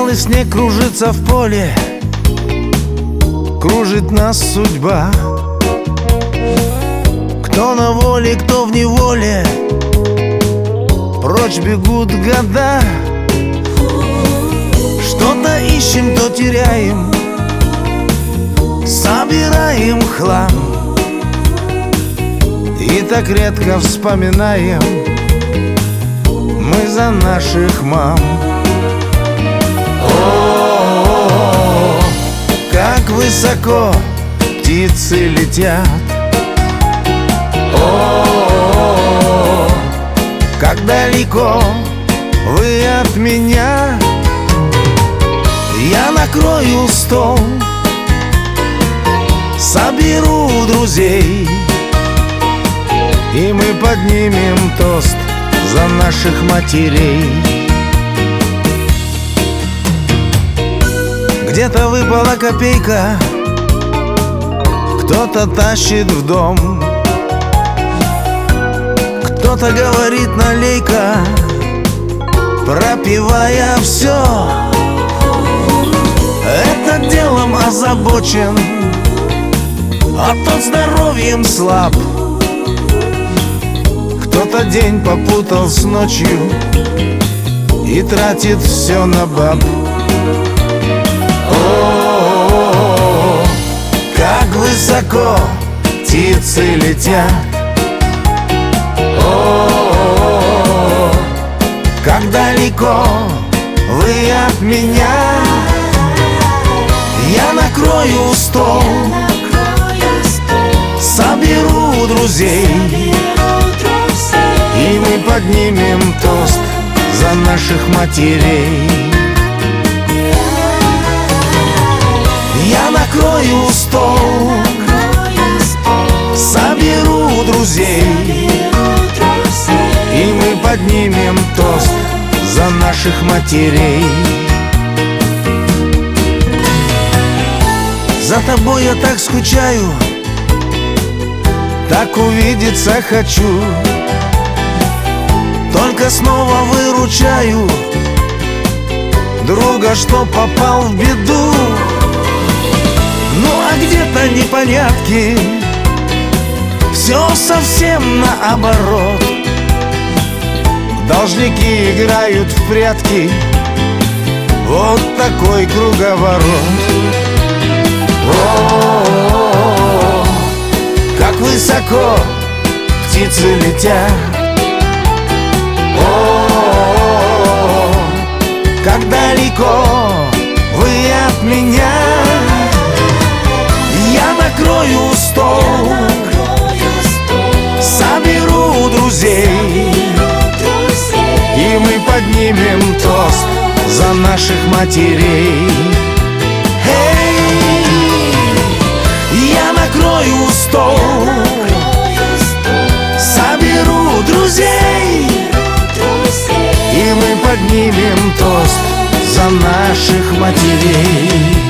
Белый снег кружится в поле, кружит нас судьба. Кто на воле, кто в неволе, прочь бегут года. Что-то ищем, то теряем, собираем хлам. И так редко вспоминаем мы за наших мам. О, как высоко птицы летят, о, как далеко вы от меня. Я накрою стол, соберу друзей, и мы поднимем тост за наших матерей. Где-то выпала копейка, кто-то тащит в дом, кто-то говорит налей-ка, пропивая все. Этот делом озабочен, а тот здоровьем слаб. Кто-то день попутал с ночью и тратит все на баб. О, как высоко птицы летят, о, как далеко вы от меня. Я накрою стол, соберу друзей, и мы поднимем тост за наших матерей. Я накрою стол, соберу друзей, и мы поднимем тост за наших матерей. За тобой я так скучаю, так увидеться хочу. Только снова выручаю друга, что попал в беду. Ну а где-то непонятки, все совсем наоборот. Должники играют в прятки, вот такой круговорот. О, как высоко птицы летят, о, как далеко вы от меня. Я накрою стол, соберу друзей, и мы поднимем тост за наших матерей. Я накрою стол, соберу друзей, и мы поднимем тост за наших матерей.